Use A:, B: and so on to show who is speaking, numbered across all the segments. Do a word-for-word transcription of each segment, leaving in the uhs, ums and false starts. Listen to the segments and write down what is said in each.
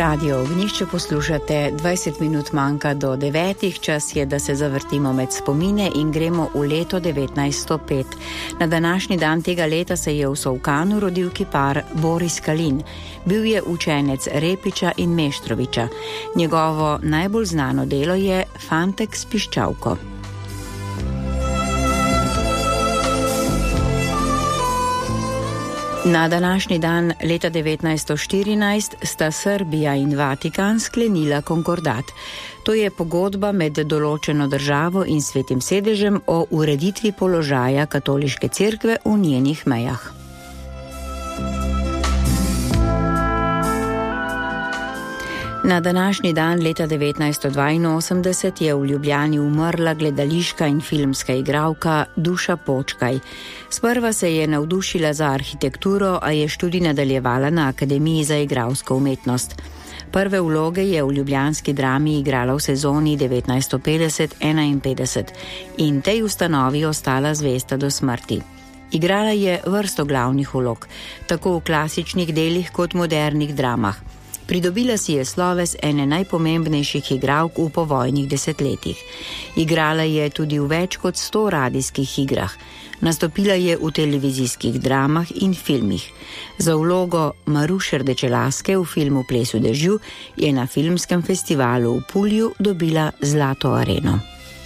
A: Radio Ognjišče poslušate, dvajset minut manjka do devetih, čas je, da se zavrtimo med spomine in gremo v leto devetnajststo pet. Na današnji dan tega leta se je v Solkanu rodil kipar Boris Kalin. Bil je učenec Repiča in Meštroviča. Njegovo najbolj znano delo je Fantek s piščalko. Na današnji dan leta devetnajststo štirinajst sta Srbija in Vatikan sklenila konkordat. To je pogodba med določeno državo in Svetim sedežem o ureditvi položaja katoliške cerkve v njenih mejah. Na današnji dan leta devetnajststo dvainosemdeset je v Ljubljani umrla gledališka in filmska igralka Duša Počkaj. Sprva se je navdušila za arhitekturo, a je študij nadaljevala na Akademiji za igralsko umetnost. Prve vloge je v ljubljanski drami igrala v sezoni devetnajststo petdeset enainpetdeset in tej ustanovi ostala zvesta do smrti. Igrala je vrsto glavnih vlog, tako v klasičnih delih kot modernih dramah. Pridobila si je sloves ene najpomembnejših igralk v povojnih desetletjih. Igrala je tudi v več kot sto radijskih igrah. Nastopila je v televizijskih dramah in filmih. Za vlogo Maruše Rdečelaske v filmu Ples v dežju je na filmskem festivalu v Pulju dobila zlato areno.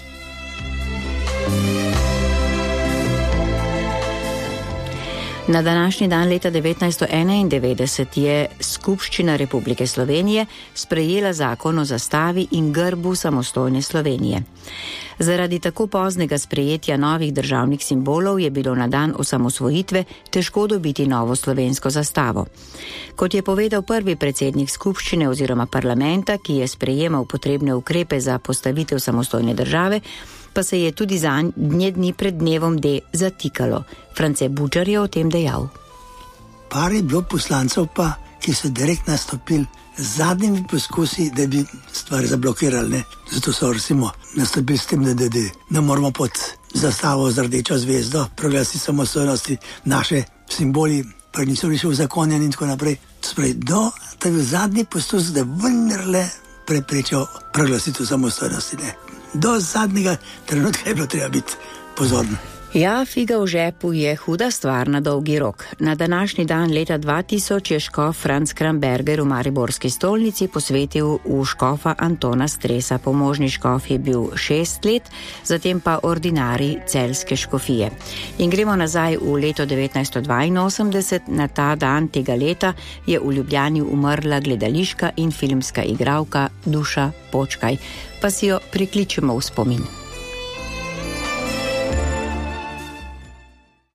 A: Na današnji dan leta devetnajststo enaindevetdeset je Skupščina Republike Slovenije sprejela zakon o zastavi in grbu samostojne Slovenije. Zaradi tako poznega sprejetja novih državnih simbolov je bilo na dan osamosvojitve težko dobiti novo slovensko zastavo. Kot je povedal prvi predsednik skupščine oziroma parlamenta, ki je sprejemal potrebne ukrepe za postavitev samostojne države, pa se je tudi zadnje dni pred dnevom D zatikalo. France Bučar je o tem dejal.
B: Par je bilo poslancev pa, ki so direkt nastopili z zadnjimi poskusi, da bi stvar zablokirali. Ne? Zato so recimo nastopili s tem, da, da, da ne moramo pod zastavo z rdečo zvezdo proglasiti samostojnosti, naše simboli pa niso bili še uzakonjeni in tako naprej. Sprej, do, to je bil zadnji poskus, da vendarle preprečil proglasitev samostojnosti. Ne? Do zadnjega trenutka je bilo treba biti pozoren.
A: Ja, figa v žepu je huda stvar na dolgi rok. Na današnji dan leta dva tisoč je škof Franc Kramberger v mariborski stolnici posvetil v škofa Antona Stresa. Pomožni škof je bil šest let, zatem pa ordinarij celjske škofije. In gremo nazaj v leto devetnajststo dvainosemdeset. Na ta dan tega leta je v Ljubljani umrla gledališka in filmska igralka Duša Počkaj. Pa si jo prikličemo v spomin.